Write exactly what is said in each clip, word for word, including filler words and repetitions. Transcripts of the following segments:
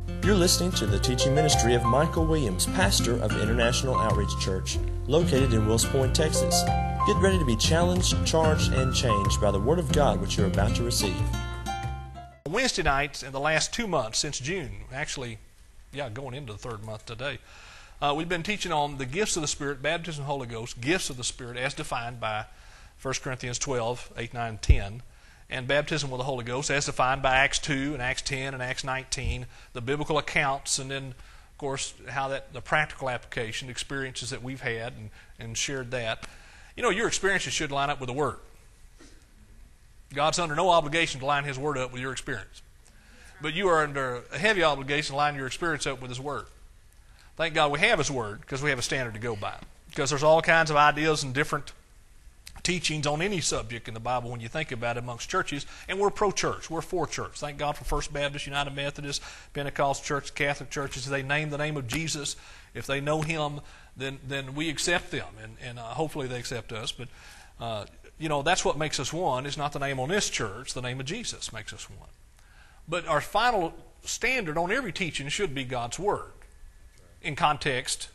You're listening to the teaching ministry of Michael Williams, pastor of International Outreach Church, located in Wills Point, Texas. Get ready to be challenged, charged, and changed by the Word of God which you're about to receive. Wednesday nights in the last two months, since June, actually, yeah, going into the third month today, uh, we've been teaching on the gifts of the Spirit, baptism of the Holy Ghost, gifts of the Spirit as defined by First Corinthians twelve, eight, nine, ten. And baptism with the Holy Ghost as defined by Acts two and Acts ten and Acts nineteen, the biblical accounts, and then, of course, how that the practical application, experiences that we've had and, and shared that. You know, your experiences should line up with the Word. God's under no obligation to line His Word up with your experience. But you are under a heavy obligation to line your experience up with His Word. Thank God we have His Word because we have a standard to go by. Because there's all kinds of ideas and different teachings on any subject in the Bible when you think about it amongst churches, and we're pro-church. We're for church. Thank God for First Baptist, United Methodist, Pentecostal Church, Catholic churches. They name the name of Jesus. If they know Him, then then we accept them, and, and uh, hopefully they accept us. But, uh, you know, that's what makes us one. It's not the name on this church. The name of Jesus makes us one. But our final standard on every teaching should be God's Word in context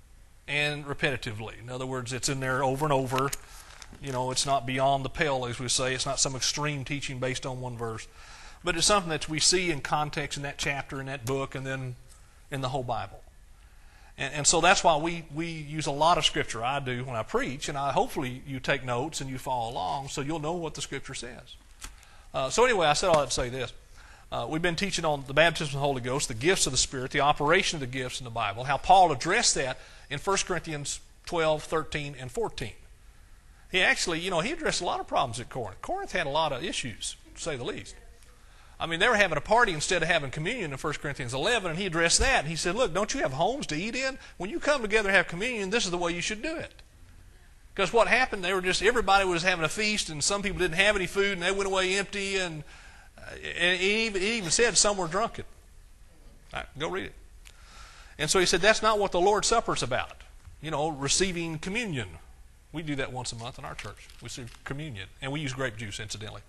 and repetitively. In other words, it's in there over and over. You know, it's not beyond the pale, as we say. It's not some extreme teaching based on one verse. But it's something that we see in context in that chapter, in that book, and then in the whole Bible. And, and so that's why we, we use a lot of Scripture. I do when I preach, and I hopefully you take notes and you follow along so you'll know what the Scripture says. Uh, so anyway, I said all that to say this. Uh, we've been teaching on the baptism of the Holy Ghost, the gifts of the Spirit, the operation of the gifts in the Bible, how Paul addressed that in First Corinthians twelve, thirteen, and fourteen. He actually, you know, he addressed a lot of problems at Corinth. Corinth had a lot of issues, to say the least. I mean, they were having a party instead of having communion in First Corinthians eleven, and he addressed that. And he said, look, don't you have homes to eat in? When you come together and have communion, this is the way you should do it. Because what happened, they were just, everybody was having a feast, and some people didn't have any food, and they went away empty, and, uh, and he, even, he even said some were drunken. All right, go read it. And so he said, that's not what the Lord's Supper is about. You know, receiving communion. We do that once a month in our church. We receive communion. And we use grape juice, incidentally.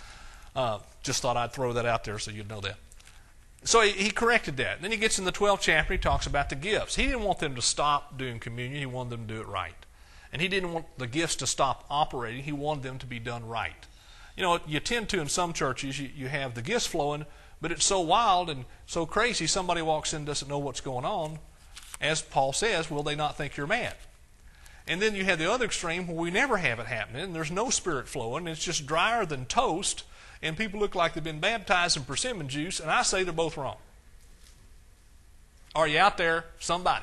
Uh, just thought I'd throw that out there so you'd know that. So he, he corrected that. And then he gets in the twelfth chapter, he talks about the gifts. He didn't want them to stop doing communion. He wanted them to do it right. And he didn't want the gifts to stop operating. He wanted them to be done right. You know, you tend to, in some churches, you, you have the gifts flowing, but it's so wild and so crazy, somebody walks in and doesn't know what's going on. As Paul says, will they not think you're mad? And then you have the other extreme where we never have it happening, and there's no Spirit flowing, it's just drier than toast, and people look like they've been baptized in persimmon juice, and I say they're both wrong. Are you out there? Somebody.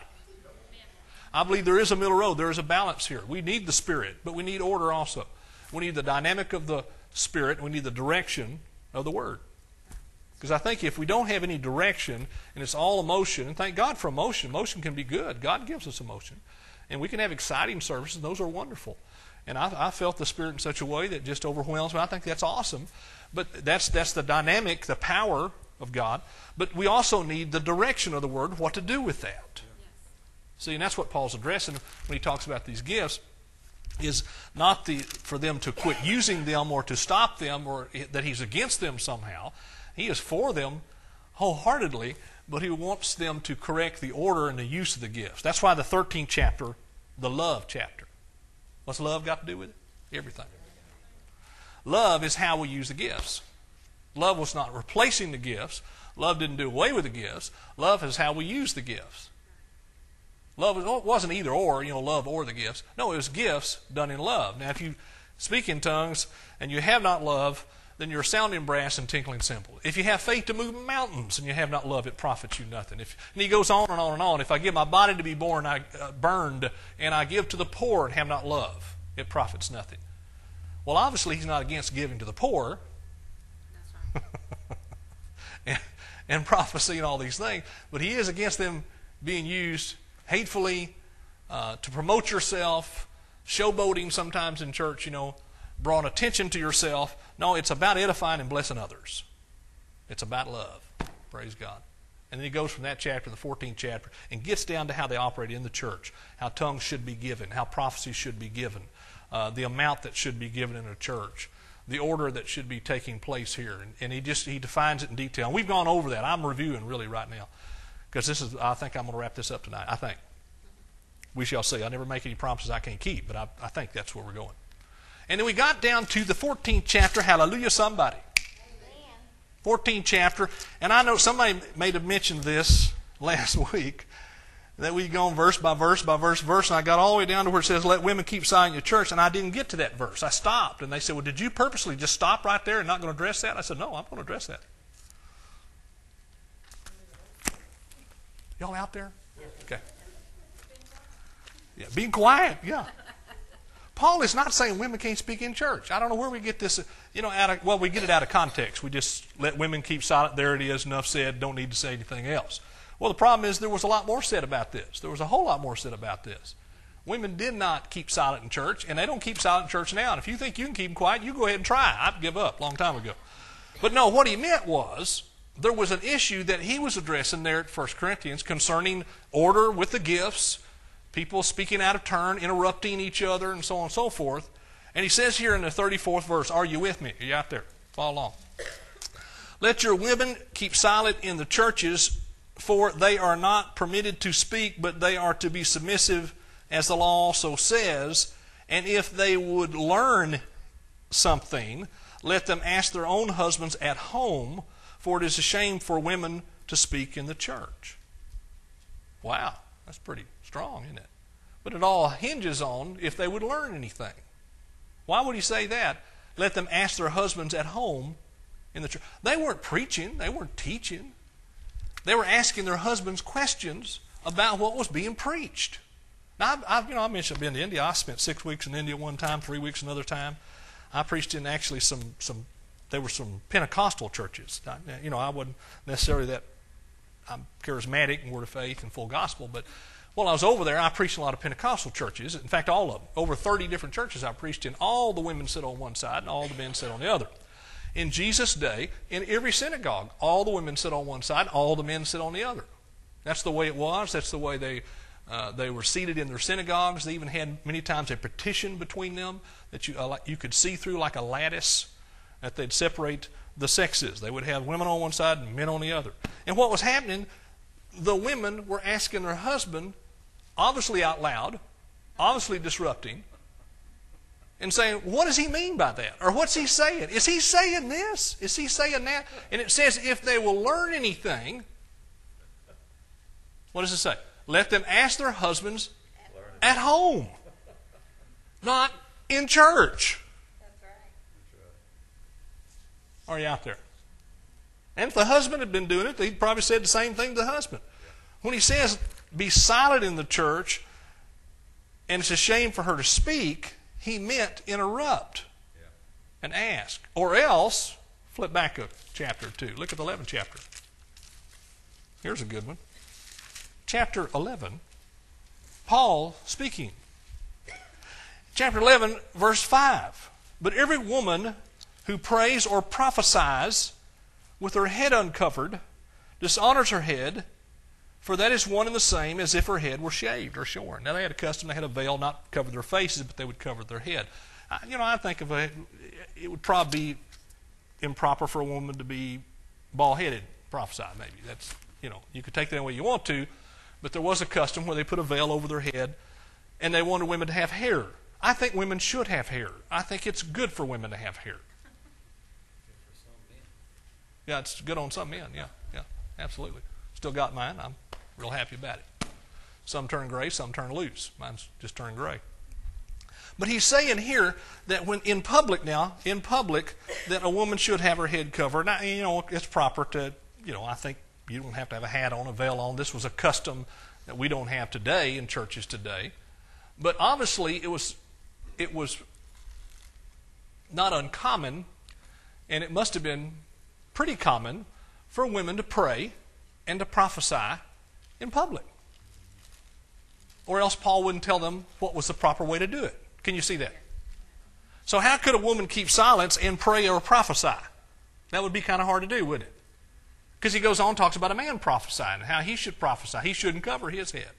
I believe there is a middle road. There is a balance here. We need the Spirit, but we need order also. We need the dynamic of the Spirit, and we need the direction of the Word. Because I think if we don't have any direction, and it's all emotion, and thank God for emotion. Emotion can be good. God gives us emotion. And we can have exciting services. Those are wonderful. And I, I felt the Spirit in such a way that just overwhelms me. I think that's awesome. But that's that's the dynamic, the power of God. But we also need the direction of the Word, what to do with that. Yes. See, and that's what Paul's addressing when he talks about these gifts, is not the for them to quit using them or to stop them or that he's against them somehow. He is for them wholeheartedly, but he wants them to correct the order and the use of the gifts. That's why the thirteenth chapter, the love chapter. What's love got to do with it? Everything. Love is how we use the gifts. Love was not replacing the gifts. Love didn't do away with the gifts. Love is how we use the gifts. Love wasn't either or, you know, love or the gifts. No, it was gifts done in love. Now, if you speak in tongues and you have not love, then you're sounding brass and tinkling cymbal. If you have faith to move mountains and you have not love, it profits you nothing. If, and he goes on and on and on. If I give my body to be born, I, uh, burned, and I give to the poor and have not love, it profits nothing. Well, obviously, he's not against giving to the poor. That's right. and, and prophecy and all these things, but he is against them being used hatefully uh, to promote yourself, showboating sometimes in church, you know, brought attention to yourself. No, it's about edifying and blessing others. It's about love. Praise God. And then he goes from that chapter to the fourteenth chapter and gets down to how they operate in the church, how tongues should be given, how prophecies should be given, uh, the amount that should be given in a church, the order that should be taking place here. And, and he just he defines it in detail. And we've gone over that. I'm reviewing really right now because this is. I think I'm going to wrap this up tonight. I think. We shall see. I never make any promises I can't keep, but I, I think that's where we're going. And then we got down to the fourteenth chapter. Hallelujah, somebody. Amen. fourteenth chapter. And I know somebody may have mentioned this last week, that we go on verse by verse by verse verse, and I got all the way down to where it says, let women keep silent in your church, and I didn't get to that verse. I stopped, and they said, well, did you purposely just stop right there and not going to address that? I said, no, I'm going to address that. Y'all out there? Okay. Yeah, being quiet, yeah. Paul is not saying women can't speak in church. I don't know where we get this, you know, out of, well, we get it out of context. We just let women keep silent. There it is, enough said, don't need to say anything else. Well, the problem is there was a lot more said about this. There was a whole lot more said about this. Women did not keep silent in church, and they don't keep silent in church now. And if you think you can keep them quiet, you go ahead and try. I'd give up a long time ago. But no, what he meant was there was an issue that he was addressing there at First Corinthians concerning order with the gifts, people speaking out of turn, interrupting each other, and so on and so forth. And he says here in the thirty-fourth verse, are you with me? Are you out there? Follow along. Let your women keep silent in the churches, for they are not permitted to speak, but they are to be submissive, as the law also says. And if they would learn something, let them ask their own husbands at home, for it is a shame for women to speak in the church. Wow, that's pretty strong, isn't it? But it all hinges on if they would learn anything. Why would he say that? Let them ask their husbands at home in the church. They weren't preaching. They weren't teaching. They were asking their husbands questions about what was being preached. Now, I've, I've, you know, I mentioned I've been to India. I spent six weeks in India one time, three weeks another time. I preached in actually some, some there were some Pentecostal churches. You know, I wasn't necessarily that I'm charismatic and word of faith and full gospel, but while I was over there, I preached in a lot of Pentecostal churches. In fact, all of them. Over thirty different churches I preached in. All the women sit on one side and all the men sit on the other. In Jesus' day, in every synagogue, all the women sit on one side, all the men sit on the other. That's the way it was. That's the way they uh, they were seated in their synagogues. They even had many times a partition between them that you uh, you could see through like a lattice, that they'd separate the sexes. They would have women on one side and men on the other. And what was happening, the women were asking their husband, obviously out loud, obviously disrupting, and saying, what does he mean by that? Or what's he saying? Is he saying this? Is he saying that? And it says, if they will learn anything, what does it say? Let them ask their husbands at home, not in church. That's right. Are you out there? And if the husband had been doing it, he'd probably said the same thing to the husband. When he says, be silent in the church, and it's a shame for her to speak, he meant interrupt yeah. and ask. Or else, flip back a chapter or two. Look at the eleventh chapter. Here's a good one. Chapter eleven, Paul speaking. Chapter eleven, verse five. But every woman who prays or prophesies with her head uncovered dishonors her head, for that is one and the same as if her head were shaved or shorn. Now, they had a custom, they had a veil, not cover their faces, but they would cover their head. I, you know, I think of a, it would probably be improper for a woman to be bald-headed, prophesy maybe. That's, you know, you could take that any way you want to, but there was a custom where they put a veil over their head, and they wanted women to have hair. I think women should have hair. I think it's good for women to have hair. Yeah, it's good on some men, yeah, yeah, absolutely. Still got mine. I'm real happy about it. Some turn gray, some turn loose. Mine's just turned gray. But he's saying here that when in public now, in public, that a woman should have her head covered. Now, you know, it's proper to, you know, I think you don't have to have a hat on, a veil on. This was a custom that we don't have today in churches today. But obviously it was, it was not uncommon, and it must have been pretty common for women to pray and to prophesy in public. Or else Paul wouldn't tell them what was the proper way to do it. Can you see that? So how could a woman keep silence and pray or prophesy? That would be kind of hard to do, wouldn't it? Because he goes on and talks about a man prophesying and how he should prophesy. He shouldn't cover his head.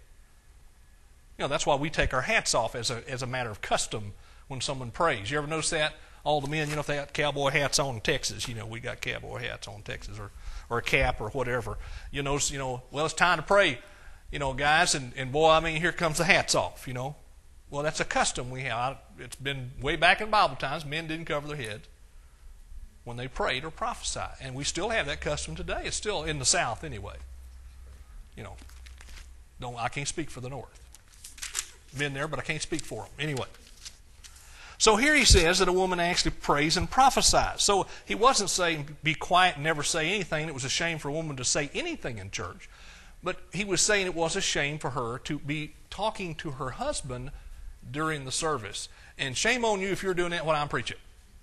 You know, that's why we take our hats off as a, as a matter of custom when someone prays. You ever notice that? all the men, you know, if they got cowboy hats on in Texas, you know, we got cowboy hats on in Texas, or, or a cap or whatever. You notice, you know, well, it's time to pray, you know, guys, and, and boy, I mean, here comes the hats off, you know. Well, that's a custom we have. It's been way back in Bible times, men didn't cover their heads when they prayed or prophesied. And we still have that custom today. It's still in the South anyway. You know, don't I can't speak for the North. Been there, but I can't speak for them. Anyway. So here he says that a woman actually prays and prophesies. So he wasn't saying be quiet and never say anything. It was a shame for a woman to say anything in church. But he was saying it was a shame for her to be talking to her husband during the service. And shame on you if you're doing that when I'm preaching.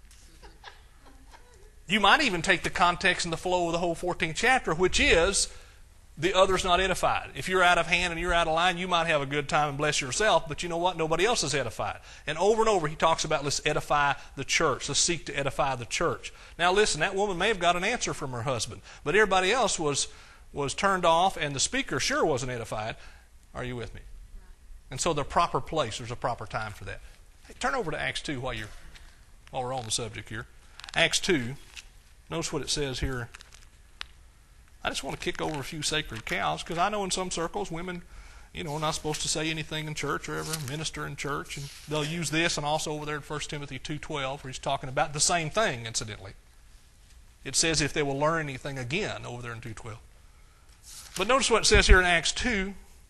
You might even take the context and the flow of the whole fourteenth chapter, which is the other's not edified. If you're out of hand and you're out of line, you might have a good time and bless yourself, but you know what? Nobody else is edified. And over and over he talks about let's edify the church. Let's seek to edify the church. Now listen, that woman may have got an answer from her husband, but everybody else was, was turned off, and the speaker sure wasn't edified. Are you with me? And so the proper place, there's a proper time for that. Hey, turn over to Acts two while, you're, while we're on the subject here. Acts two. Notice what it says here. I just want to kick over a few sacred cows, because I know in some circles women, you know, are not supposed to say anything in church or ever minister in church. And they'll use this, and also over there in First Timothy two twelve, where he's talking about the same thing, incidentally. It says if they will learn anything again over there in two twelve. But notice what it says here in Acts two.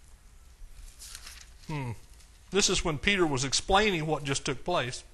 Hmm. This is when Peter was explaining what just took place.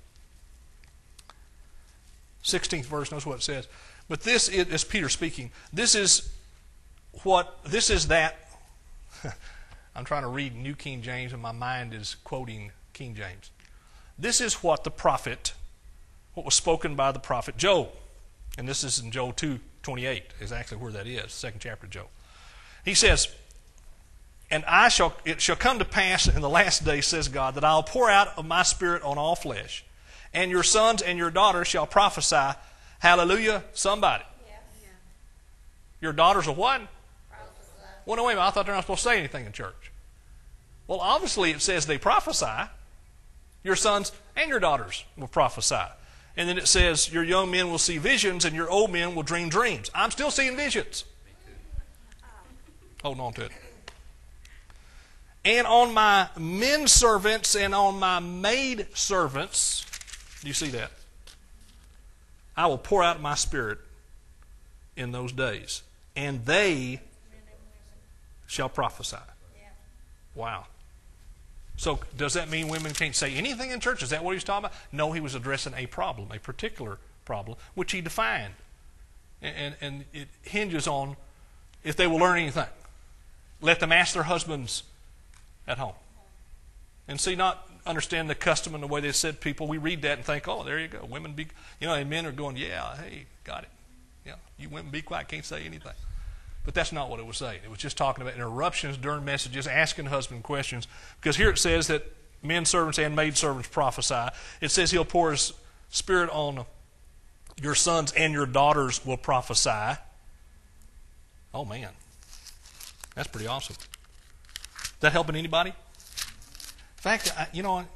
sixteenth verse, notice what it says. But this is, is Peter speaking, this is what, this is that, I'm trying to read New King James and my mind is quoting King James. This is what the prophet, what was spoken by the prophet Joel. And this is in Joel two twenty-eight, is actually where that is, second chapter of Joel. He says, and I shall, it shall come to pass in the last day, says God, that I'll pour out of my spirit on all flesh. And your sons and your daughters shall prophesy. Hallelujah, somebody. Yeah. Yeah. Your daughters will what? Prophesy. Well, no, wait a minute. I thought they're not supposed to say anything in church. Well, obviously it says they prophesy. Your sons and your daughters will prophesy. And then it says your young men will see visions and your old men will dream dreams. I'm still seeing visions. Holding on to it. And on my men servants and on my maid servants, do you see that? I will pour out my spirit in those days, and they shall prophesy. Wow. So does that mean women can't say anything in church? Is that what he's talking about? No, he was addressing a problem, a particular problem, which he defined. And, and, and it hinges on if they will learn anything. Let them ask their husbands at home. And see, not understand the custom and the way they said people. We read that and think, oh, there you go. Women be, you know, and men are going, yeah, hey, got it. Yeah, you women be quiet, can't say anything. But that's not what it was saying. It was just talking about interruptions during messages, asking husband questions. Because here it says that men servants and maid servants prophesy. It says he'll pour his spirit on your sons and your daughters will prophesy. Oh, man. That's pretty awesome. Is that helping anybody? In fact, I, you know,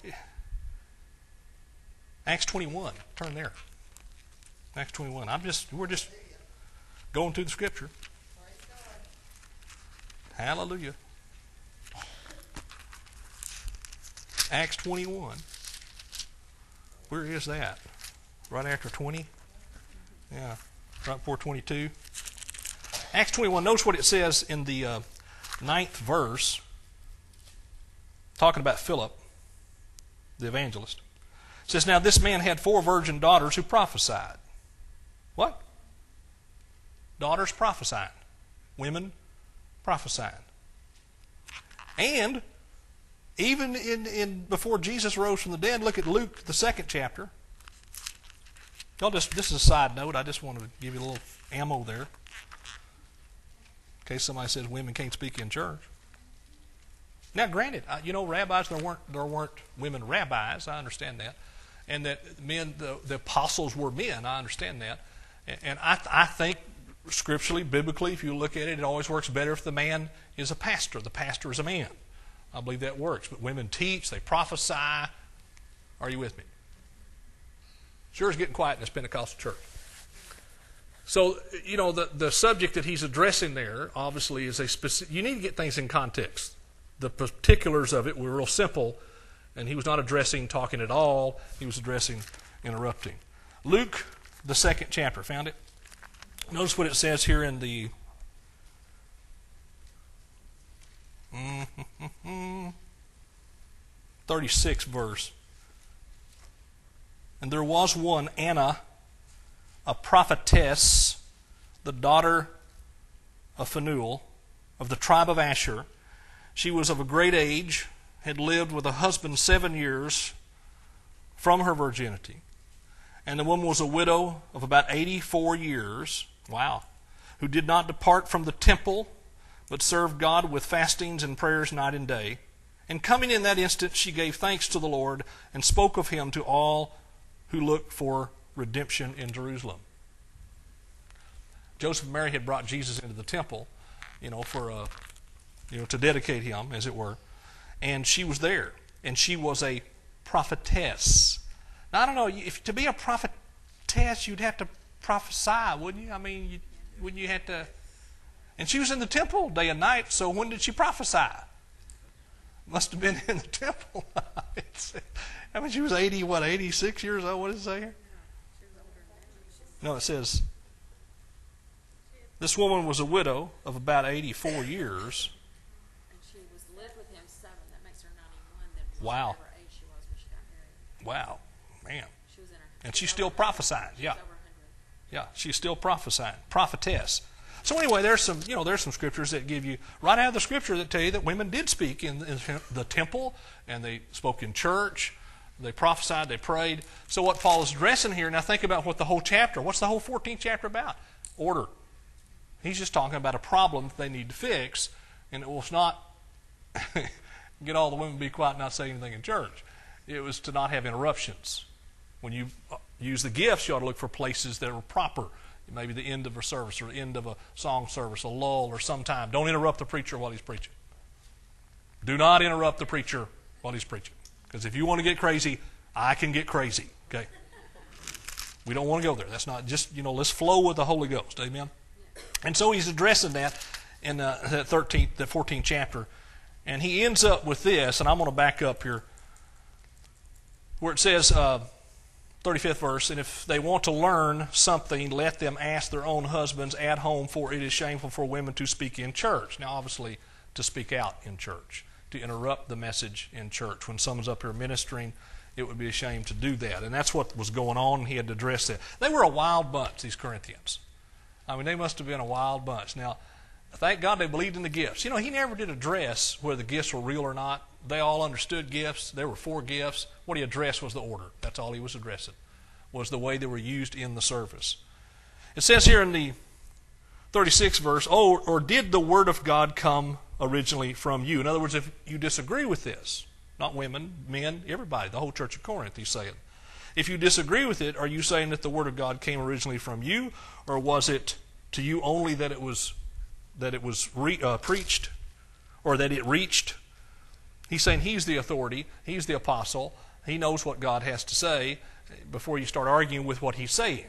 Acts twenty-one. Turn there. Acts twenty-one. I'm just, we're just going through the Scripture. Hallelujah. Acts twenty-one. Where is that? Right after twenty? Yeah, right before twenty-two. Acts twenty-one. Notice what it says in the uh, ninth verse. Talking about Philip, the evangelist. It says, now this man had four virgin daughters who prophesied. What? Daughters prophesying. Women prophesying. And even in, in before Jesus rose from the dead, look at Luke, the second chapter. Y'all just, this is a side note. I just want to give you a little ammo there. In case somebody says women can't speak in church. Now, granted, you know, rabbis, there weren't there weren't women rabbis. I understand that, and that men, the, the apostles were men. I understand that, and, and I I think scripturally, biblically, if you look at it, it always works better if the man is a pastor. The pastor is a man. I believe that works. But women teach, they prophesy. Are you with me? Sure is getting quiet in this Pentecostal church. So, you know, the, the subject that he's addressing there, obviously, is a specific... You need to get things in context. The particulars of it were real simple, and he was not addressing talking at all. He was addressing interrupting. Luke, the second chapter. Found it? Notice what it says here in the... thirty-sixth verse. And there was one, Anna, a prophetess, the daughter of Phanuel, of the tribe of Asher. She was of a great age, had lived with a husband seven years from her virginity. And the woman was a widow of about eighty-four years, wow, who did not depart from the temple, but served God with fastings and prayers night and day. And coming in that instant, she gave thanks to the Lord and spoke of him to all who looked for redemption in Jerusalem. Joseph and Mary had brought Jesus into the temple, you know, for a, you know, to dedicate him, as it were. And she was there, and she was a prophetess. Now, I don't know, if to be a prophetess, you'd have to prophesy, wouldn't you? I mean, you, wouldn't you have to? And she was in the temple day and night, so when did she prophesy? Must have been in the temple. I mean, she was eighty, what, eighty-six years old? What does it say here? No, it says, this woman was a widow of about eighty-four years. And she was lived with him seven. That makes her ninety-one. Then Wow. whatever age she was when she got married. Wow, man. She was in her, And she she's was still over- prophesying. she Yeah, was over one hundred. yeah, she's still prophesying. Prophetess. So anyway, there's some, you know, there's some scriptures that give you, right out of the scripture, that tell you that women did speak in, in the temple, and they spoke in church, they prophesied, they prayed. So what Paul is addressing here, now think about what the whole chapter, what's the whole fourteenth chapter about? Order. He's just talking about a problem that they need to fix, and it was not get all the women to be quiet and not say anything in church. It was to not have interruptions. When you use the gifts, you ought to look for places that are proper. Maybe the end of a service or the end of a song service, a lull or some time. Don't interrupt the preacher while he's preaching. Do not interrupt the preacher while he's preaching. Because if you want to get crazy, I can get crazy. Okay? We don't want to go there. That's not just, you know, let's flow with the Holy Ghost. Amen? And so he's addressing that in uh, that thirteenth, the fourteenth chapter. And he ends up with this, and I'm going to back up here, where it says... Uh, thirty-fifth verse, and if they want to learn something, let them ask their own husbands at home, for it is shameful for women to speak in church. Now, obviously, to speak out in church, to interrupt the message in church. When someone's up here ministering, it would be a shame to do that. And that's what was going on, and he had to address that. They were a wild bunch, these Corinthians. I mean, they must have been a wild bunch. Now, thank God they believed in the gifts. You know, he never did address whether the gifts were real or not. They all understood gifts. There were four gifts. What he addressed was the order. That's all he was addressing, was the way they were used in the service. It says here in the thirty-sixth verse, oh, or did the word of God come originally from you? In other words, if you disagree with this, not women, men, everybody, the whole church of Corinth, he's saying. If you disagree with it, are you saying that the word of God came originally from you, or was it to you only that it was that it was re, uh, preached, or that it reached? He's saying he's the authority, he's the apostle, he knows what God has to say before you start arguing with what he's saying.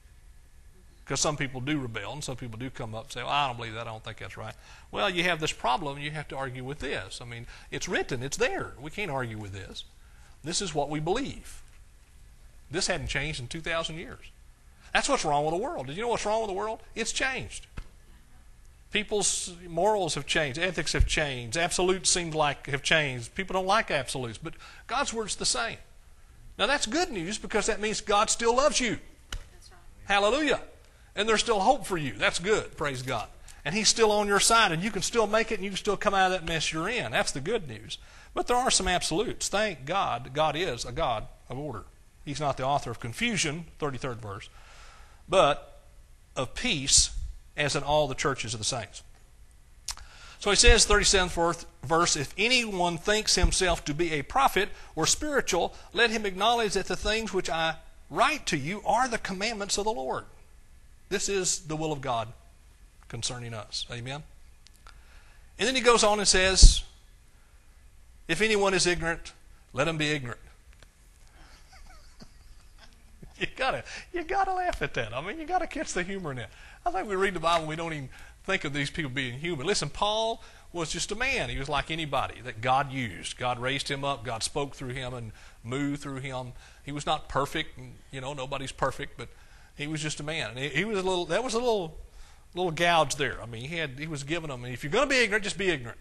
Because some people do rebel, and some people do come up and say, well, I don't believe that, I don't think that's right. Well, you have this problem, and you have to argue with this. I mean, it's written, it's there. We can't argue with this. This is what we believe. This hadn't changed in two thousand years. That's what's wrong with the world. Did you know what's wrong with the world? It's changed. People's morals have changed. Ethics have changed. Absolutes seem like have changed. People don't like absolutes. But God's word's the same. Now that's good news, because that means God still loves you. That's right. Hallelujah. And there's still hope for you. That's good. Praise God. And he's still on your side, and you can still make it, and you can still come out of that mess you're in. That's the good news. But there are some absolutes. Thank God, God is a God of order. He's not the author of confusion, thirty-third verse, but of peace, as in all the churches of the saints. So he says, thirty-seventh verse, if anyone thinks himself to be a prophet or spiritual, let him acknowledge that the things which I write to you are the commandments of the Lord. This is the will of God concerning us. Amen? And then he goes on and says, if anyone is ignorant, let him be ignorant. You gotta, you gotta laugh at that. I mean, you gotta catch the humor in that. I think we read the Bible and we don't even think of these people being human. Listen, Paul was just a man. He was like anybody that God used. God raised him up. God spoke through him and moved through him. He was not perfect. And, you know, nobody's perfect, but he was just a man. And he, he was a little. That was a little, little gouge there. I mean, he had. He was giving them. If you're going to be ignorant, just be ignorant.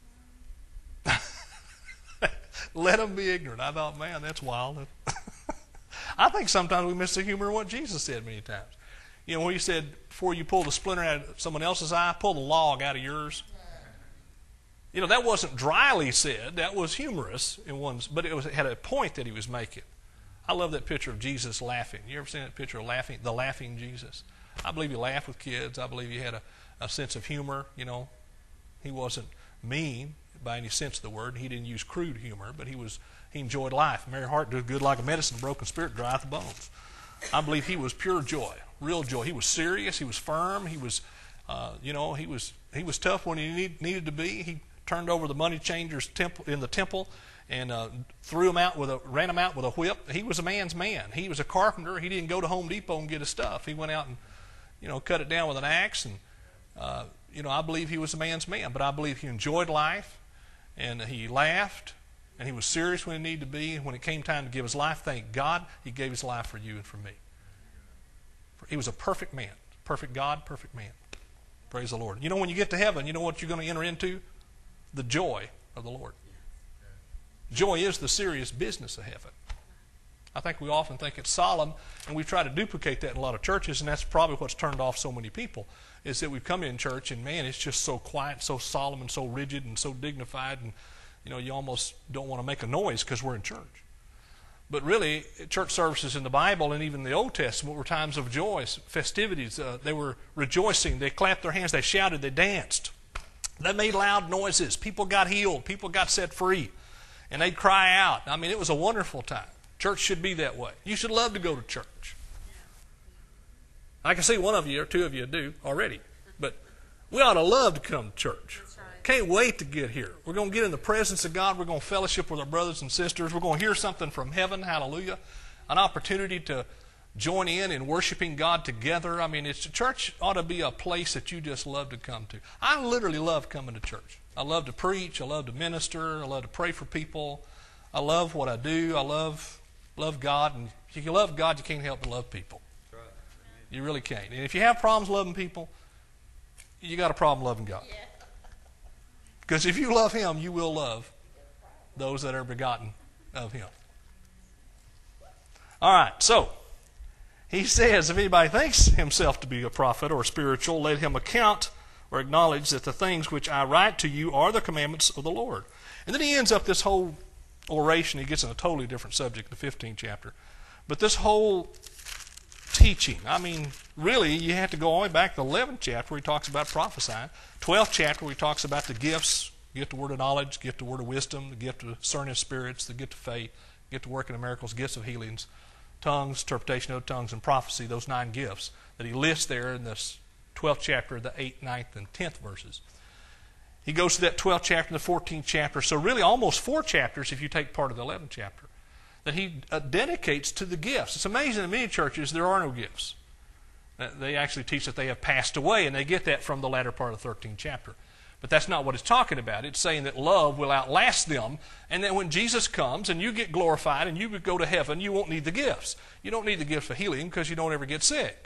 Let them be ignorant. I thought, man, that's wild. I think sometimes we miss the humor of what Jesus said many times. You know, when he said, before you pull the splinter out of someone else's eye, pull the log out of yours. You know, that wasn't dryly said. That was humorous in one, but it, was, it had a point that he was making. I love that picture of Jesus laughing. You ever seen that picture of laughing, the laughing Jesus? I believe he laughed with kids. I believe he had a, a sense of humor. You know, he wasn't mean by any sense of the word. He didn't use crude humor, but he was he enjoyed life. Merry heart doeth good like a medicine, broken spirit drieth the bones. I believe he was pure joy, real joy. He was serious. He was firm. He was, uh, you know, he was he was tough when he need, needed to be. He turned over the money changers temple in the temple and uh, threw him out with a ran him out with a whip. He was a man's man. He was a carpenter. He didn't go to Home Depot and get his stuff. He went out and, you know, cut it down with an axe. And uh, you know, I believe he was a man's man. But I believe he enjoyed life. And he laughed, and he was serious when he needed to be. And when it came time to give his life, thank God he gave his life for you and for me. He was a perfect man, perfect God, perfect man. Praise the Lord. You know, when you get to heaven, you know what you're going to enter into? The joy of the Lord. Joy is the serious business of heaven. I think we often think it's solemn, and we try to duplicate that in a lot of churches, and that's probably what's turned off so many people, is that we've come in church, and man, it's just so quiet, so solemn, and so rigid, and so dignified, and you know, you almost don't want to make a noise because we're in church. But really, church services in the Bible and even the Old Testament were times of joy, festivities. Uh, they were rejoicing. They clapped their hands. They shouted. They danced. They made loud noises. People got healed. People got set free. And they'd cry out. I mean, it was a wonderful time. Church should be that way. You should love to go to church. I can see one of you or two of you do already. But we ought to love to come to church. Can't wait to get here. We're going to get in the presence of God. We're going to fellowship with our brothers and sisters. We're going to hear something from heaven. Hallelujah. An opportunity to join in in worshiping God together. I mean, it's church ought to be a place that you just love to come to. I literally love coming to church. I love to preach. I love to minister. I love to pray for people. I love what I do. I love love God. And if you love God, you can't help but love people. You really can't. And if you have problems loving people, you got a problem loving God. Because if you love Him, you will love those that are begotten of Him. All right, so he says, if anybody thinks himself to be a prophet or spiritual, let him account or acknowledge that the things which I write to you are the commandments of the Lord. And then he ends up this whole oration. He gets in a totally different subject in the fifteenth chapter. But this whole teaching, I mean, really, you have to go all the way back to the eleventh chapter where he talks about prophesying. twelfth chapter where he talks about the gifts, gift of word of knowledge, gift of word of wisdom, the gift of discerning spirits, the gift of faith, gift of working of miracles, gifts of healings, tongues, interpretation of tongues, and prophecy, those nine gifts that he lists there in this twelfth chapter, the eighth, ninth, and tenth verses. He goes to that twelfth chapter and the fourteenth chapter, so really almost four chapters if you take part of the eleventh chapter, that he uh, dedicates to the gifts. It's amazing in many churches there are no gifts. Uh, they actually teach that they have passed away, and they get that from the latter part of the thirteenth chapter. But that's not what it's talking about. It's saying that love will outlast them, and that when Jesus comes and you get glorified and you go to heaven, you won't need the gifts. You don't need the gift of healing because you don't ever get sick.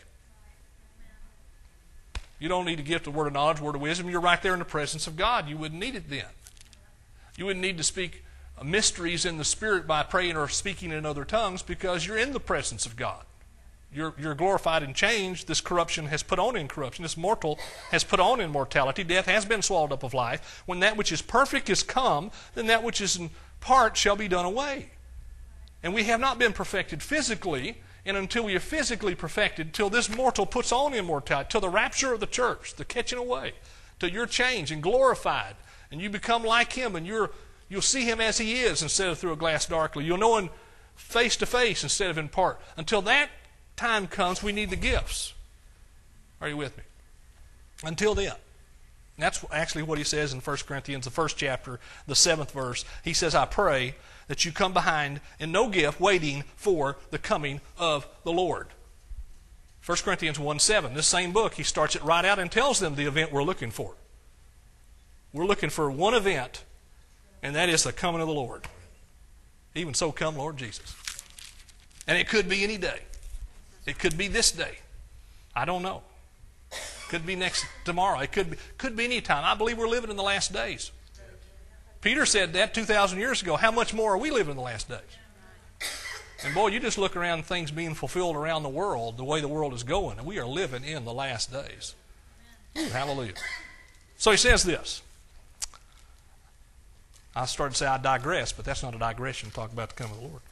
You don't need the gift of word of knowledge, word of wisdom. You're right there in the presence of God. You wouldn't need it then. You wouldn't need to speak mysteries in the Spirit by praying or speaking in other tongues because you're in the presence of God. You're, you're glorified and changed. This corruption has put on incorruption. This mortal has put on immortality. Death has been swallowed up of life. When that which is perfect is come, then that which is in part shall be done away. And we have not been perfected physically, and until we are physically perfected, till this mortal puts on immortality, till the rapture of the church, the catching away, till you're changed and glorified, and you become like Him, and you're, you'll see Him as He is instead of through a glass darkly. You'll know Him face to face instead of in part. Until that time comes, we need the gifts. Are you with me? Until then. And that's actually what he says in First Corinthians, the first chapter, the seventh verse. He says, I pray that you come behind in no gift, waiting for the coming of the Lord. First Corinthians one seven, this same book, he starts it right out and tells them the event we're looking for. We're looking for one event, and that is the coming of the Lord. Even so, come, Lord Jesus. And it could be any day. It could be this day. I don't know. It could be next tomorrow. It could be, could be any time. I believe we're living in the last days. Peter said that two thousand years ago. How much more are we living in the last days? And boy, you just look around things being fulfilled around the world, the way the world is going, and we are living in the last days. Ooh, hallelujah. So he says this. I started to say I digress, but that's not a digression to talk about the coming of the Lord.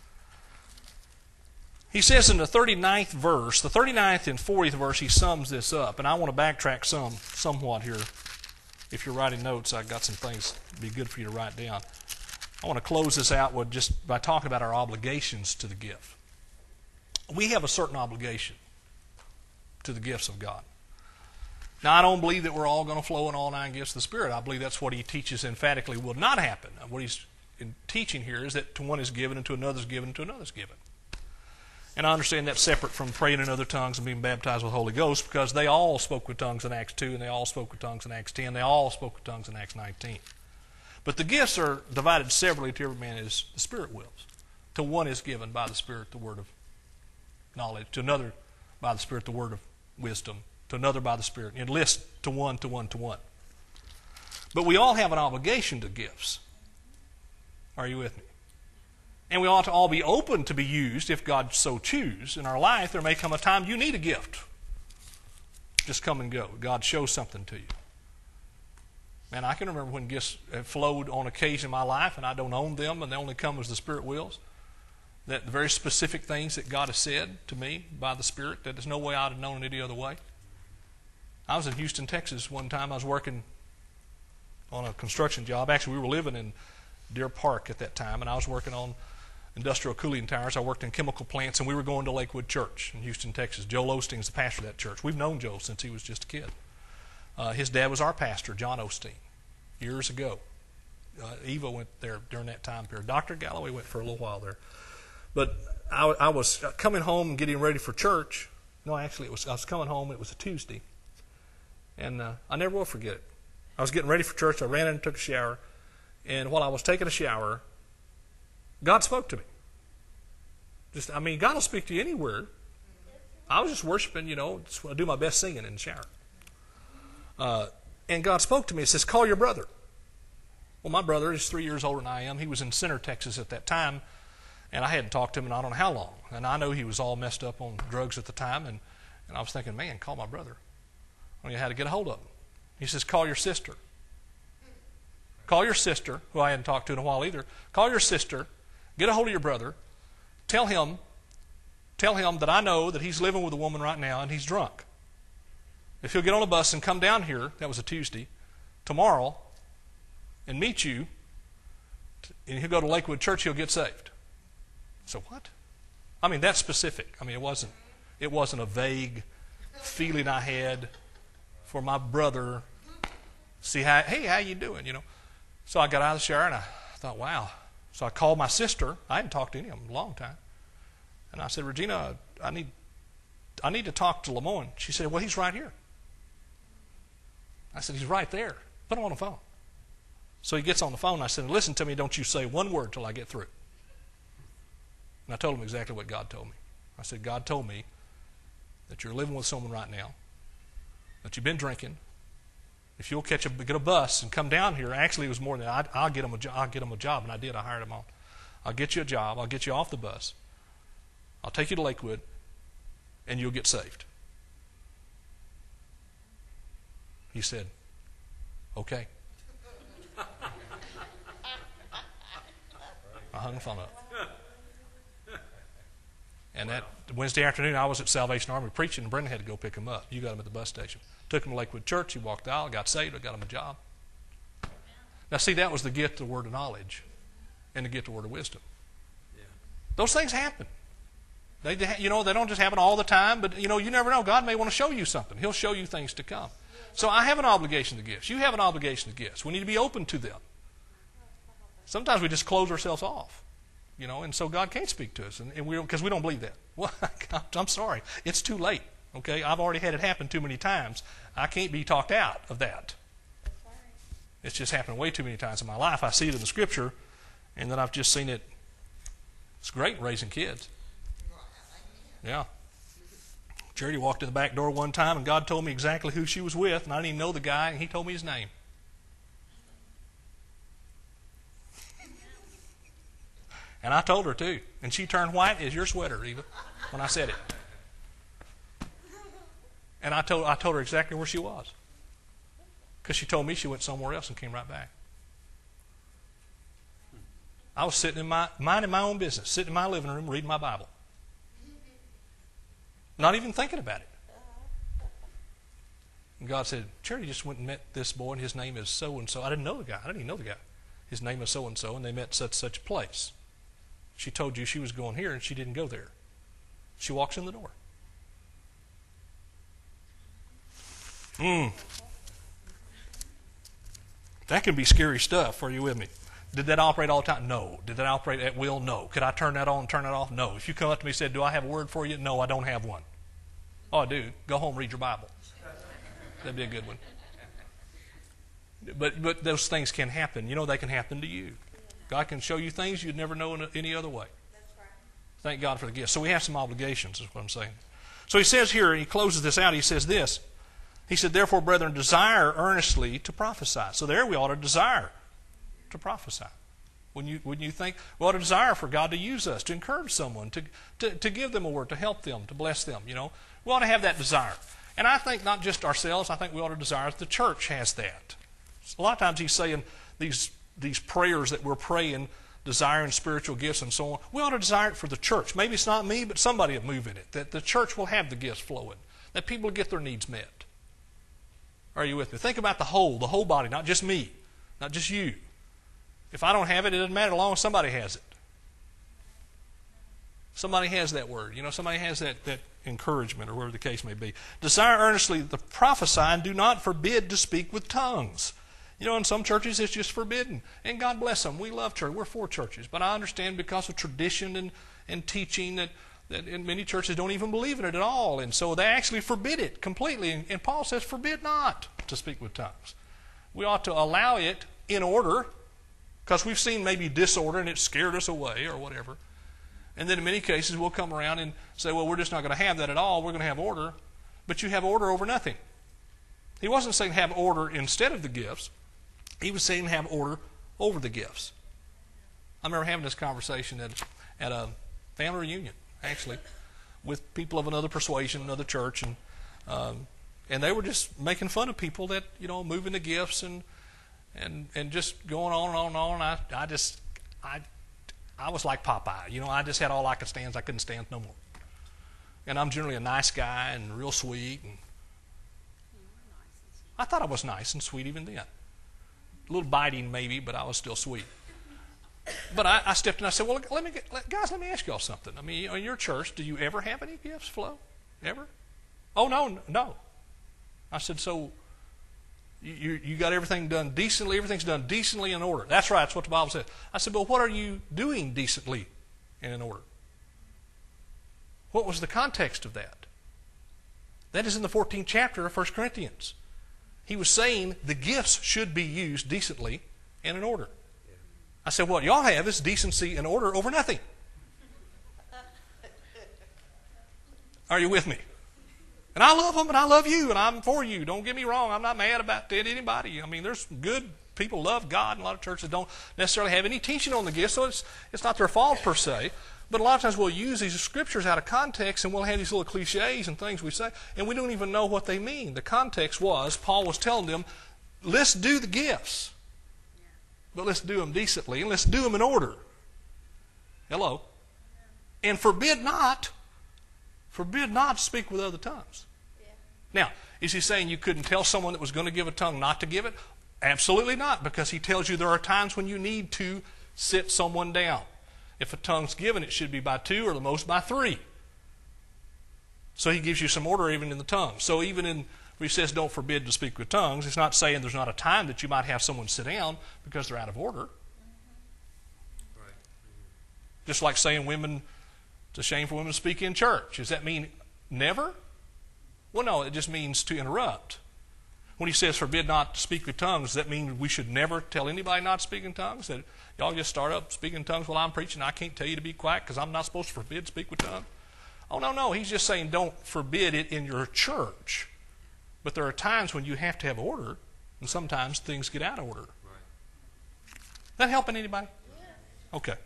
He says in the thirty-ninth verse, the thirty-ninth and fortieth verse, he sums this up. And I want to backtrack some, somewhat here. If you're writing notes, I've got some things that would be good for you to write down. I want to close this out with just by talking about our obligations to the gift. We have a certain obligation to the gifts of God. Now, I don't believe that we're all going to flow in all nine gifts of the Spirit. I believe that's what he teaches emphatically will not happen. What he's teaching here is that to one is given, and to another is given, and to another is given. And I understand that's separate from praying in other tongues and being baptized with the Holy Ghost, because they all spoke with tongues in Acts two, and they all spoke with tongues in Acts ten, they all spoke with tongues in Acts nineteen. But the gifts are divided severally to every man as the Spirit wills. To one is given by the Spirit the word of knowledge, to another by the Spirit the word of wisdom, to another by the Spirit. It lists to one, to one, to one. But we all have an obligation to gifts. Are you with me? And we ought to all be open to be used if God so choose. In our life, there may come a time you need a gift. Just come and go. God shows something to you. Man, I can remember when gifts have flowed on occasion in my life, and I don't own them, and they only come as the Spirit wills. That the very specific things that God has said to me by the Spirit, that there's no way I'd have known it any other way. I was in Houston, Texas one time. I was working on a construction job. Actually, we were living in Deer Park at that time, and I was working on industrial cooling towers. I worked in chemical plants, and we were going to Lakewood Church in Houston, Texas. Joel Osteen's the pastor of that church. We've known Joel since he was just a kid. Uh, his dad was our pastor, John Osteen, years ago. Uh, Eva went there during that time period. Doctor Galloway went for a little while there. But I, I was coming home and getting ready for church. No, actually, it was I was coming home. It was a Tuesday. And uh, I never will forget it. I was getting ready for church. I ran in and took a shower. And while I was taking a shower, God spoke to me. Just, I mean, God will speak to you anywhere. I was just worshiping, you know, I do my best singing in the shower. Uh, and God spoke to me. He says, call your brother. Well, my brother is three years older than I am. He was in Center, Texas at that time. And I hadn't talked to him in I don't know how long. And I know he was all messed up on drugs at the time. And, and I was thinking, man, call my brother. I don't know how to get a hold of him. He says, call your sister. Call your sister, who I hadn't talked to in a while either. Call your sister. Get a hold of your brother. Tell him, tell him that I know that he's living with a woman right now and he's drunk. If he'll get on a bus and come down here, that was a Tuesday, tomorrow, and meet you, and he'll go to Lakewood Church, he'll get saved. So what? I mean, that's specific. I mean, it wasn't, it wasn't a vague feeling I had for my brother. See how, hey, how you doing? You know. So I got out of the shower and I thought, wow. So I called my sister. I hadn't talked to any of them in a long time. And I said, Regina, I need I need to talk to Lamont. She said, well, he's right here. I said, he's right there. Put him on the phone. So he gets on the phone and I said, listen to me, don't you say one word till I get through. And I told him exactly what God told me. I said, God told me that you're living with someone right now, that you've been drinking. If you'll catch a get a bus and come down here, actually it was more than that. I'll get him a I'll get him a job, and I did. I hired him on. I'll get you a job. I'll get you off the bus. I'll take you to Lakewood, and you'll get saved. He said, okay. I hung the phone up. And that Wednesday afternoon, I was at Salvation Army preaching, and Brendan had to go pick him up. You got him at the bus station. Took him to Lakewood Church. He walked out, got saved. I got him a job. Now, see, that was the gift of the word of knowledge and the gift of the word of wisdom. Yeah. Those things happen. They, you know, they don't just happen all the time, but, you know, you never know. God may want to show you something. He'll show you things to come. So I have an obligation to gifts. You have an obligation to gifts. We need to be open to them. Sometimes we just close ourselves off, you know, and so God can't speak to us, and, and we because we don't believe that. Well, I'm sorry, it's too late. Okay, I've already had it happen too many times. I can't be talked out of that. It's just happened way too many times in my life. I see it in the Scripture, and then I've just seen it. It's great raising kids. Yeah. Charity walked in the back door one time, and God told me exactly who she was with, and I didn't even know the guy, and He told me his name. And I told her too, and she turned white as your sweater, Eva, when I said it. And I told I told her exactly where she was, because she told me she went somewhere else and came right back. I was sitting in my minding my own business, sitting in my living room reading my Bible. Not even thinking about it. And God said, Charity just went and met this boy, and his name is so-and-so. I didn't know the guy. I didn't even know the guy. His name is so-and-so, and they met such such a place. She told you she was going here, and she didn't go there. She walks in the door. Mm. That can be scary stuff. Are you with me? Did that operate all the time? No. Did that operate at will? No. Could I turn that on and turn it off? No. If you come up to me and said, do I have a word for you? No, I don't have one. Oh, I do. Go home, read your Bible. That'd be a good one. But but those things can happen. You know, they can happen to you. God can show you things you'd never know in any other way. Thank God for the gift. So we have some obligations, is what I'm saying. So he says here, he closes this out, he says this. He said, therefore, brethren, desire earnestly to prophesy. So there we ought to desire to prophesy. When you when you think, we ought to desire for God to use us, to encourage someone, to, to, to give them a word, to help them, to bless them. You know, we ought to have that desire. And I think not just ourselves, I think we ought to desire that the church has that. A lot of times he's saying these these prayers that we're praying, desiring spiritual gifts and so on, we ought to desire it for the church. Maybe it's not me, but somebody will move in it. That the church will have the gifts flowing. That people will get their needs met. Are you with me? Think about the whole, the whole body, not just me, not just you. If I don't have it, it doesn't matter as long as somebody has it. Somebody has that word. You know, somebody has that, that encouragement, or whatever the case may be. Desire earnestly to prophesy, and do not forbid to speak with tongues. You know, in some churches it's just forbidden. And God bless them. We love church. We're for churches. But I understand because of tradition and, and teaching that, that in many churches don't even believe in it at all. And so they actually forbid it completely. And, and Paul says, forbid not to speak with tongues. We ought to allow it in order, because we've seen maybe disorder and it scared us away or whatever. And then in many cases we'll come around and say, well, we're just not going to have that at all. We're going to have order. But you have order over nothing. He wasn't saying have order instead of the gifts. He was saying have order over the gifts. I remember having this conversation at, at a family reunion, actually, with people of another persuasion, another church, and um, and they were just making fun of people that, you know, moving the gifts and and and just going on and on and on. I I just I I was like Popeye, you know. I just had all I could stand. I couldn't stand no more. And I'm generally a nice guy and real sweet, and I thought I was nice and sweet even then. A little biting maybe, but I was still sweet. But I, I stepped in and I said, well, let me get, let, guys, let me ask y'all something. I mean, in your church, do you ever have any gifts flow? Ever? Oh, no, no. I said, so you, you got everything done decently? Everything's done decently in order. That's right. That's what the Bible says. I said, but what are you doing decently and in order? What was the context of that? That is in the fourteenth chapter of First Corinthians. He was saying the gifts should be used decently and in order. I said, what y'all have is decency and order over nothing. Are you with me? And I love them and I love you and I'm for you. Don't get me wrong. I'm not mad about anybody. I mean, there's good people love God, and a lot of churches don't necessarily have any teaching on the gifts, so it's, it's not their fault per se. But a lot of times we'll use these scriptures out of context, and we'll have these little cliches and things we say, and we don't even know what they mean. The context was, Paul was telling them, let's do the gifts, but let's do them decently, and let's do them in order. Hello? And forbid not, forbid not to speak with other tongues. Yeah. Now, is he saying you couldn't tell someone that was going to give a tongue not to give it? Absolutely not, because he tells you there are times when you need to sit someone down. If a tongue's given, it should be by two or the most by three. So he gives you some order even in the tongue. So even in When he says don't forbid to speak with tongues, it's not saying there's not a time that you might have someone sit down because they're out of order. Right. Just like saying women, it's a shame for women to speak in church. Does that mean never? Well, no, it just means to interrupt. When he says forbid not to speak with tongues, does that mean we should never tell anybody not to speak in tongues? That y'all just start up speaking in tongues while I'm preaching, I can't tell you to be quiet because I'm not supposed to forbid to speak with tongues? Oh, no, no. He's just saying don't forbid it in your church. But there are times when you have to have order, and sometimes things get out of order. Right. That helping anybody? Yeah. Okay.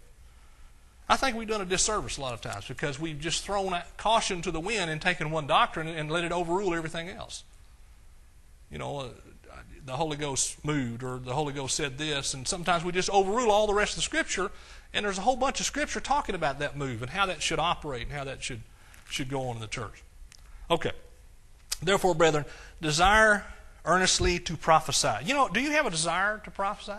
I think we've done a disservice a lot of times because we've just thrown caution to the wind and taken one doctrine and let it overrule everything else. You know, uh, the Holy Ghost moved or the Holy Ghost said this, and sometimes we just overrule all the rest of the Scripture, and there's a whole bunch of Scripture talking about that move and how that should operate and how that should, should go on in the church. Okay. Therefore, brethren, desire earnestly to prophesy. You know, do you have a desire to prophesy?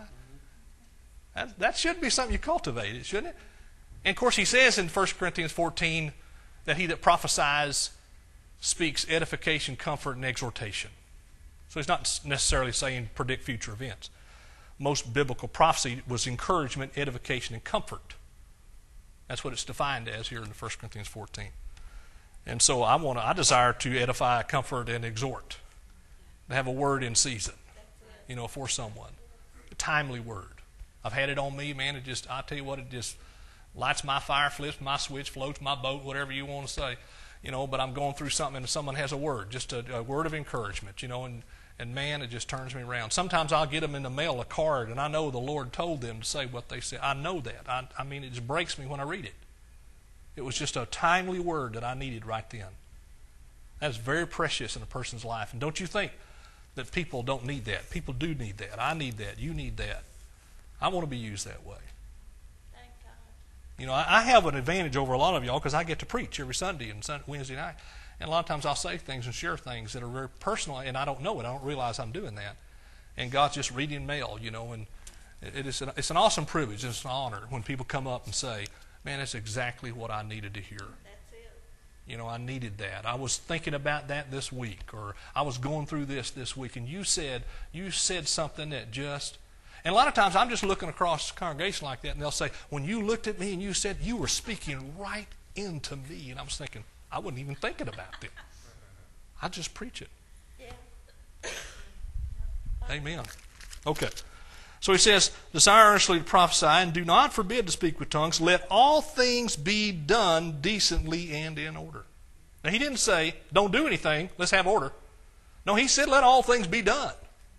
That, that should be something you cultivate, shouldn't it? And of course, he says in First Corinthians fourteen that he that prophesies speaks edification, comfort, and exhortation. So he's not necessarily saying predict future events. Most biblical prophecy was encouragement, edification, and comfort. That's what it's defined as here in First Corinthians fourteen. And so I want to, I desire to edify, comfort, and exhort. To have a word in season, you know, for someone. A timely word. I've had it on me, man. It just, I tell you what, it just lights my fire, flips my switch, floats my boat, whatever you want to say. You know, but I'm going through something and someone has a word, just a, a word of encouragement, you know, and, and man, it just turns me around. Sometimes I'll get them in the mail, a card, and I know the Lord told them to say what they said. I know that. I, I mean, it just breaks me when I read it. It was just a timely word that I needed right then. That's very precious in a person's life. And don't you think that people don't need that? People do need that. I need that. You need that. I want to be used that way. Thank God. You know, I, I have an advantage over a lot of y'all because I get to preach every Sunday and Sunday, Wednesday night. And a lot of times I'll say things and share things that are very personal, and I don't know it. I don't realize I'm doing that. And God's just reading mail, you know, and it, it is an, it's an awesome privilege. It's an honor when people come up and say, man, that's exactly what I needed to hear. That's it. You know, I needed that. I was thinking about that this week, or I was going through this this week, and you said you said something that just... And a lot of times I'm just looking across the congregation like that, and they'll say, when you looked at me and you said, you were speaking right into me. And I was thinking, I wasn't even thinking about them. I just preach it. Yeah. Amen. Okay. So he says, desire earnestly to prophesy, and do not forbid to speak with tongues. Let all things be done decently and in order. Now, he didn't say, don't do anything, let's have order. No, he said, let all things be done.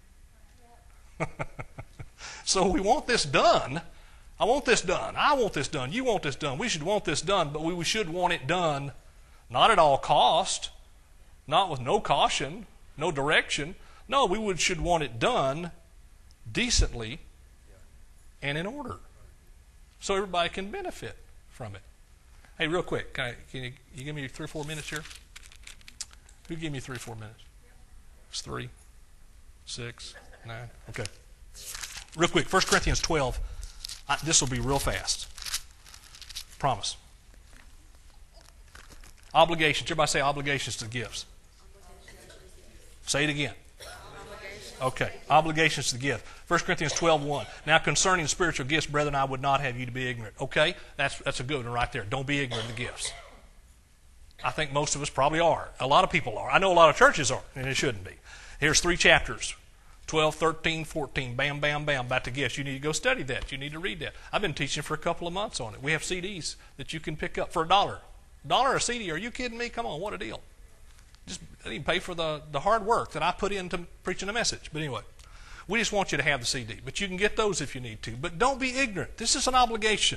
So we want this done. I want this done. I want this done. You want this done. We should want this done, but we should want it done not at all cost, not with no caution, no direction. No, we would, should want it done decently and in order, so everybody can benefit from it. Hey, real quick, can, I, can you, you give me three or four minutes here? Who give me three or four minutes? It's three, six, nine. Okay. Real quick, First Corinthians twelve. I, this will be real fast. Promise. Obligations. Everybody say obligations to gifts. Say it again. Okay, obligations to give. First Corinthians twelve one. Now concerning spiritual gifts, brethren, I would not have you to be ignorant. Okay, that's that's a good one right there. Don't be ignorant of the gifts. I think most of us probably are. A lot of people are. I know a lot of churches are, and it shouldn't be. Here's three chapters. twelve, thirteen, fourteen. Bam, bam, bam. About the gifts. You need to go study that. You need to read that. I've been teaching for a couple of months on it. We have C Ds that you can pick up for a dollar. A dollar a C D? Are you kidding me? Come on, what a deal. Just I didn't pay for the, the hard work that I put into preaching a message. But anyway, we just want you to have the C D. But you can get those if you need to. But don't be ignorant. This is an obligation.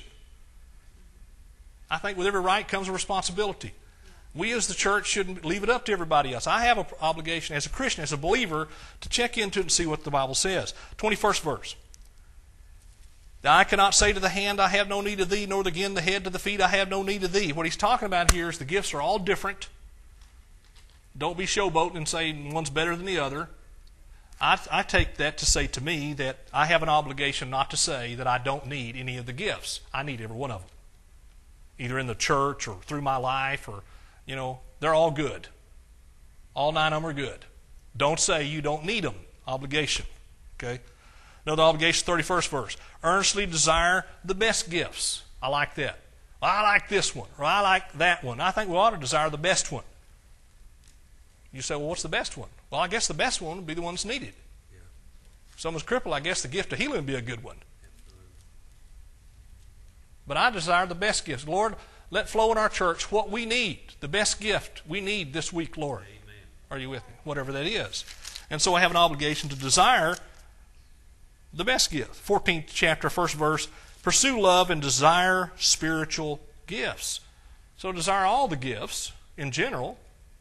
I think with every right comes a responsibility. We as the church shouldn't leave it up to everybody else. I have an obligation as a Christian, as a believer, to check into it and see what the Bible says. twenty-first verse. The eye cannot say to the hand, I have no need of thee, nor again the head to the feet, I have no need of thee. What he's talking about here is the gifts are all different. Don't be showboating and say one's better than the other. I, I take that to say to me that I have an obligation not to say that I don't need any of the gifts. I need every one of them. Either in the church or through my life or, you know, they're all good. All nine of them are good. Don't say you don't need them. Obligation. Okay? Another obligation, thirty-first verse. Earnestly desire the best gifts. I like that. Well, I like this one, or I like that one. I think we ought to desire the best one. You say, well, what's the best one? Well, I guess the best one would be the one that's needed. Yeah. If someone's crippled, I guess the gift of healing would be a good one. Absolutely. But I desire the best gifts. Lord, let flow in our church what we need, the best gift we need this week, Lord. Amen. Are you with me? Whatever that is. And so I have an obligation to desire the best gift. fourteenth chapter, first verse. Pursue love and desire spiritual gifts. So desire all the gifts in general.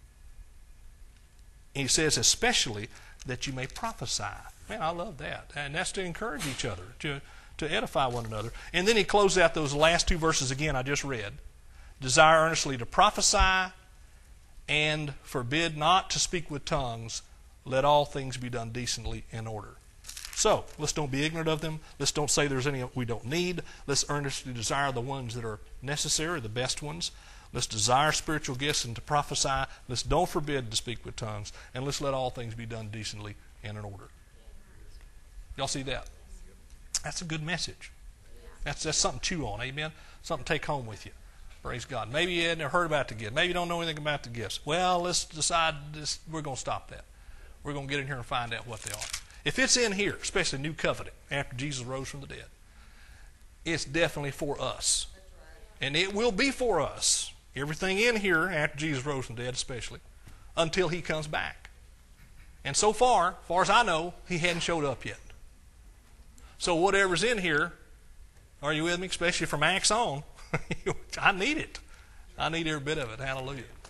He says especially that you may prophesy. Man, I love that. And that's to encourage each other, to, to edify one another. And then he closes out those last two verses again I just read. Desire earnestly to prophesy and forbid not to speak with tongues. Let all things be done decently in order. So, let's don't be ignorant of them. Let's don't say there's any we don't need. Let's earnestly desire the ones that are necessary, the best ones. Let's desire spiritual gifts and to prophesy. Let's don't forbid to speak with tongues. And let's let all things be done decently and in order. Y'all see that? That's a good message. That's, that's something to chew on, amen? Something to take home with you. Praise God. Maybe you hadn't heard about the gifts. Maybe you don't know anything about the gifts. Well, let's decide this, we're going to stop that. We're going to get in here and find out what they are. If it's in here, especially New Covenant, after Jesus rose from the dead, it's definitely for us. And it will be for us. Everything in here, after Jesus rose from the dead especially, until he comes back. And so far, as far as I know, he hadn't showed up yet. So whatever's in here, are you with me? Especially from Acts on, I need it. I need every bit of it. Hallelujah.